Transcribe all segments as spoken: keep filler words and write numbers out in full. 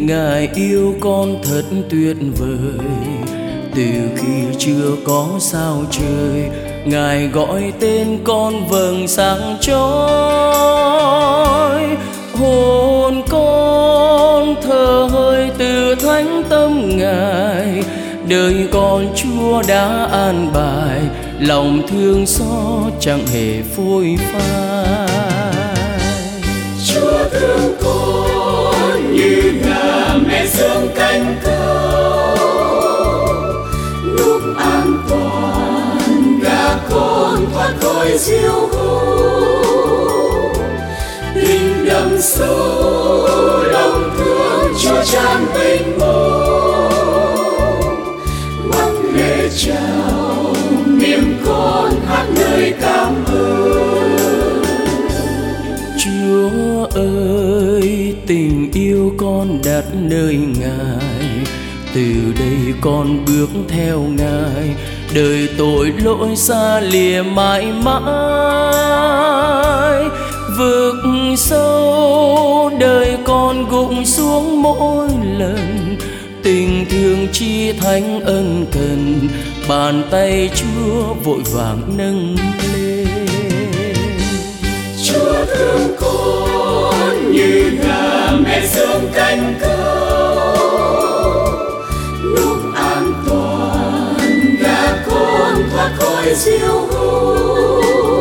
Ngài yêu con thật tuyệt vời. Từ khi chưa có sao trời, Ngài gọi tên con vầng sáng chói. Hồn con thở hơi từ thánh tâm Ngài, đời con Chúa đã an bài, lòng thương xót chẳng hề phôi phai. Chúa thương con như gà mẹ dưỡng cánh cừu, lúc an toàn gà con thoát khỏi diêu hâu. Tình đậm sâu lòng thương Chúa tràn mênh mông, mắt lệ trào miệng con hát lời cảm ơn. Chúa ơi, tình yêu con đặt nơi Ngài, từ đây con bước theo Ngài, đời tội lỗi xa lìa mãi mãi. Vực sâu đời con gục xuống mỗi lần, tình thương chi thánh ân cần, bàn tay Chúa vội vàng nâng lên. Chúa thương con như gà mẹ dưỡng cánh cừu, lúc an toàn gà con thoát khỏi diêu hâu.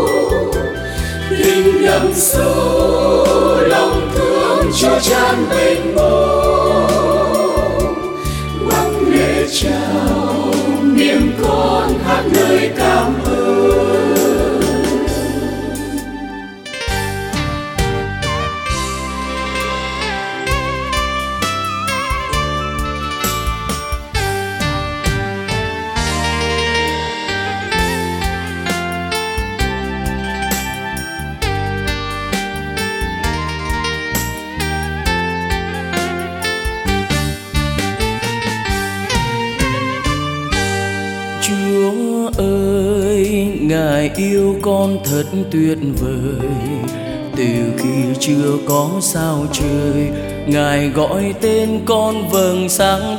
Tình đậm sâu lòng thương Chúa tràn mênh mông, mắt lệ trào miệng con hát lời cảm ơn. Chúa ơi, Ngài yêu con thật tuyệt vời. Từ khi chưa có sao trời, Ngài gọi tên con vầng sáng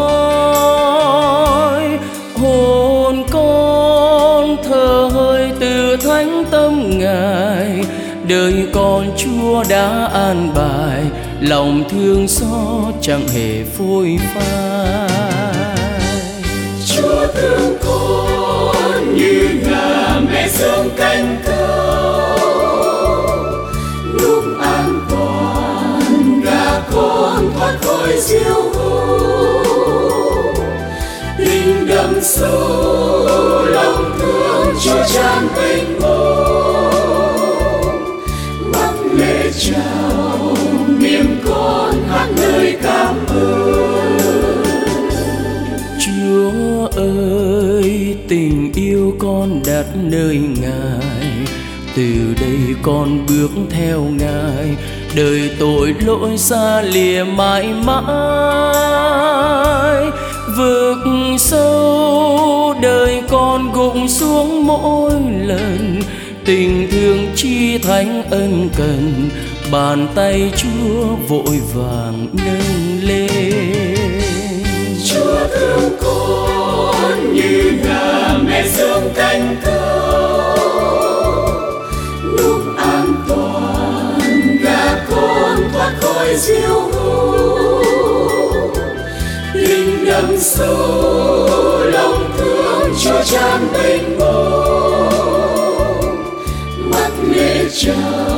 chói. Hồn con thở hơi từ thánh tâm Ngài, đời con Chúa đã an bài, lòng thương xót chẳng hề phôi phai. Chúa thương con như gà mẹ dưỡng cánh cừu, lúc an toàn gà con thoát khỏi diêu hâu. Tình đậm sâu lòng thương Chúa tràn mênh mông, mắt lệ trào miệng con hát lời cảm ơn. Chúa ơi, tình yêu con đặt nơi Ngài, từ đây con bước theo Ngài, đời tội lỗi xa lìa mãi mãi. Vực sâu đời con gục xuống mỗi lần, tình thương chi thánh ân cần, bàn tay Chúa vội vàng nâng lên. Chúa thương con như gà mẹ dưỡng cánh cừu, lúc an toàn gà con thoát khỏi diêu hâu. Tình đậm sâu lòng thương Chúa tràn mênh mông, mắt lệ trào